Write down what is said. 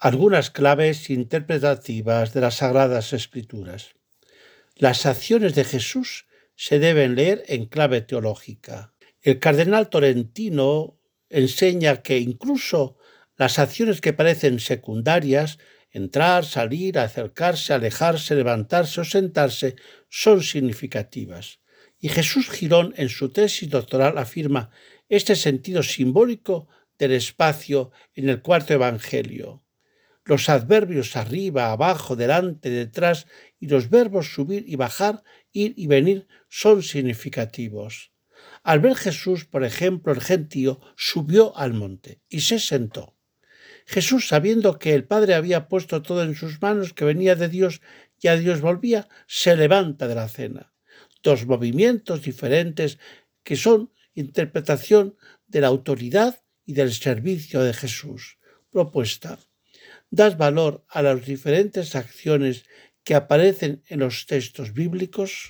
Algunas claves interpretativas de las Sagradas Escrituras. Las acciones de Jesús se deben leer en clave teológica. El cardenal Tolentino enseña que incluso las acciones que parecen secundarias, entrar, salir, acercarse, alejarse, levantarse o sentarse, son significativas. Y Jesús Girón, en su tesis doctoral, afirma este sentido simbólico del espacio en el cuarto evangelio. Los adverbios arriba, abajo, delante, detrás y los verbos subir y bajar, ir y venir son significativos. Al ver Jesús, por ejemplo, el gentío subió al monte y se sentó. Jesús, sabiendo que el Padre había puesto todo en sus manos, que venía de Dios y a Dios volvía, se levanta de la cena. Dos movimientos diferentes que son interpretación de la autoridad y del servicio de Jesús. Propuesta. ¿Das valor a las diferentes acciones que aparecen en los textos bíblicos?